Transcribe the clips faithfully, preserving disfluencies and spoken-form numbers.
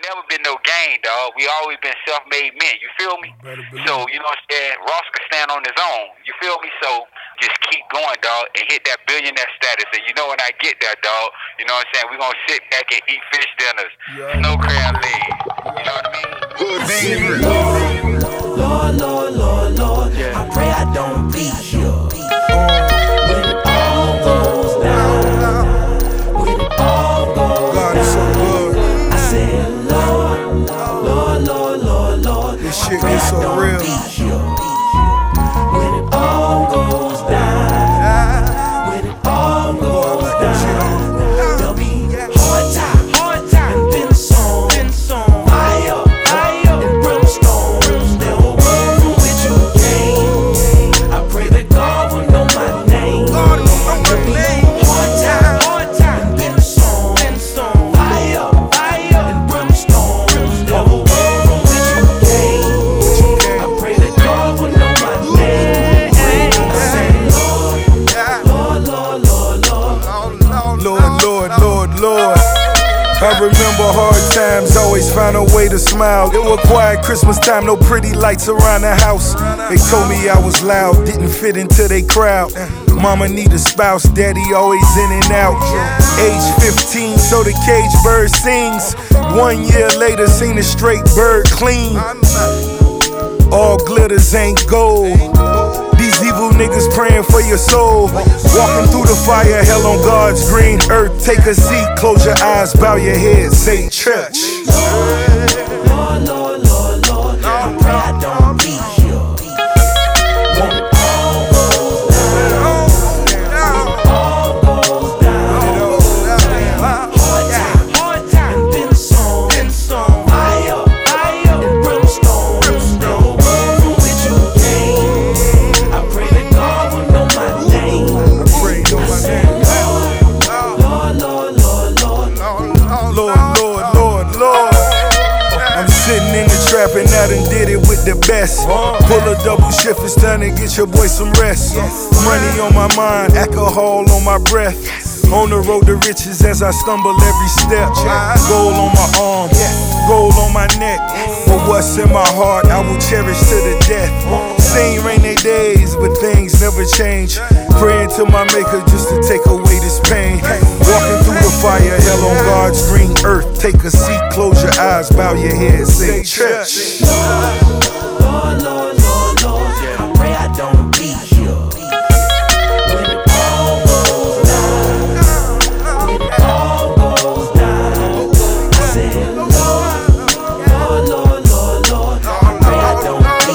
never been no gang, dog. We always been self-made men. You feel me? So, you know what I'm saying? Ross can stand on his own. You feel me? So just keep going, dog, and hit that billionaire status. And you know when I get there, dog, you know what I'm saying? We're going to sit back and eat fish dinners, yeah. Snow crab legs. You know what I mean? Lord, Lord, Lord, Lord, Lord, yeah. I pray I don't be here when it all goes down. When it all goes God down. Is so good. I said, Lord, Lord, Lord, Lord, Lord, this shit is so I real. Be here when it all goes down. When it all goes down, there'll be hard times, hard times, and then some, then some fire, fire, and brimstone. They'll burn with you, king. I pray that God will know my name. God will know my name. Hard time, hard time, and then some, then some fire, fire, and brimstone. They'll burn with you, king. I pray that God will know my name. I say, Lord, Lord, Lord, Lord, Lord, Lord, Lord, Lord, Lord. I remember hard times, always find a way to smile. It was quiet Christmas time, no pretty lights around the house. They told me I was loud, didn't fit into their crowd. Mama need a spouse, daddy always in and out. Age fifteen, so the cage bird sings. One year later, seen a straight bird clean. All glitters ain't gold. These evil niggas praying for your soul. Walking through the fire, hell on God's green earth. Take a seat, close your eyes, bow your head, say church. Lord, Lord, Lord, Lord, I pray I don't be here when it all goes down. When it all goes down. Hard time, hard time, and then some, then some fire, fire, and brimstone. They'll burn with you, king. I pray that God will know my name. I pray know my name. Lord, Lord, Lord, Lord, Lord, Lord, Lord, Lord. I'm sitting in the trap and I done did it with the best. Pull a double shift, it's time to get your boy some rest. Money on my mind, alcohol on my breath. On the road to riches as I stumble every step. Gold on my arm, gold on my neck. But what's in my heart, I will cherish to the death. Seen rainy days, but things never change. Praying to my maker just to take away this pain. Walking through the fire, hell on God's green earth. Take a seat, close your eyes, bow your head, say church. Lord, Lord, Lord, Lord, I pray I don't be here when it all goes down. When it all goes down, I said, Lord, Lord, Lord, Lord, Lord, I pray I don't be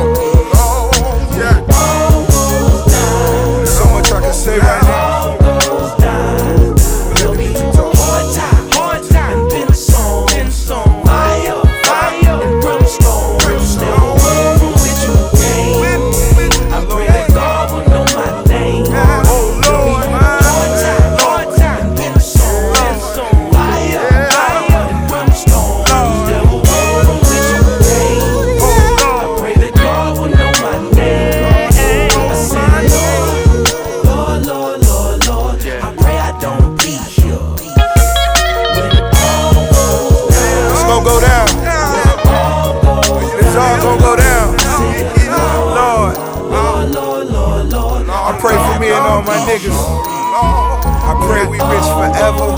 here when it all goes down. So much I can say right now. All goes down, there'll be hard time, hard time, and then some, then some fire, fire, and brimstone. They'll burn with you, king. I pray that God will know my name. Oh Lord, Hard time, hard time, and then some, then some fire, fire, and brimstone. They'll burn with you, king. I pray that God will know my name. I said, Lord, Lord, Lord, Lord, Lord, I pray I don't be here when it all goes down. it's gonna go down. It's all gonna go down. Lord, Lord, Lord, Lord, Lord, I pray for me and all my niggas. I pray we rich forever.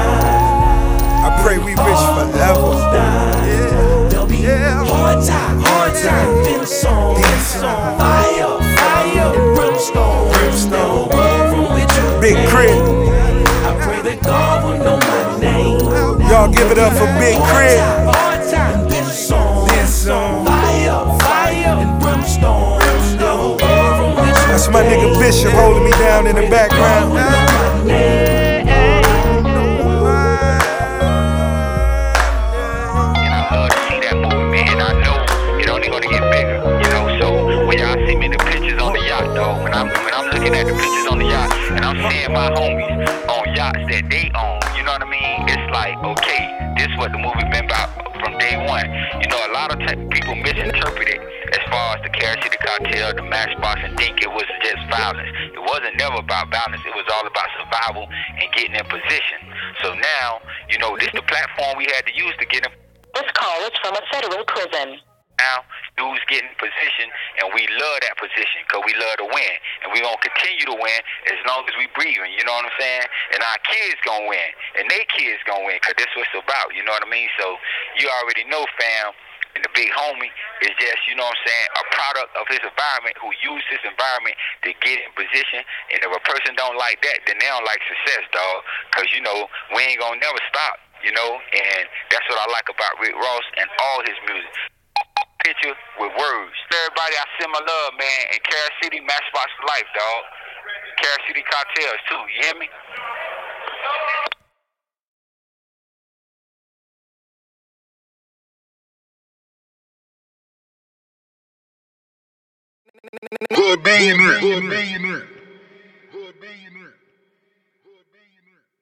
I pray we rich forever. there'll be hard time, hard time, then some, then some fire, fire, and brimstone. They'll burn with you, Big Crit. I pray that God will know my name. Y'all give it up for Big Crit. Hard time, then some, Then some. fire, fire, and brimstone. They'll burn with you. That's my nigga Bishop holding me down in the background. My name. And I love to see that movement, and I know it only gonna get bigger, you know. So when y'all see me in the pictures on the yacht, dog, when I'm when I'm looking at the pictures on the yacht, and I'm seeing my homies on yachts that they own, you know what I mean? It's like, okay, this is what the movie been about from day one. You know, a lot of t- people misinterpret it as far as the Carol City Cartel, the Matchbox, and think it was just violence. It wasn't never about violence. It was all about survival and getting in position. So now, you know, this the platform we had to use to get in This call is from a federal prison. Now, dudes get in position, and we love that position because we love to win. And we're going to continue to win as long as we breathing, you know what I'm saying? And our kids going to win, and their kids going to win because that's what it's about, you know what I mean? So you already know, fam, and the big homie is just, you know what I'm saying, a product of his environment who used his environment to get in position. And if a person don't like that, then they don't like success, dog, because, you know, we ain't going to never stop, you know? And that's what I like about Rick Ross and all his music. Picture with words. Everybody, I send my love, man. And Carol City, Matchbox for life, dog. Carol City Cartels, too. You hear me? Good being there. Good being there.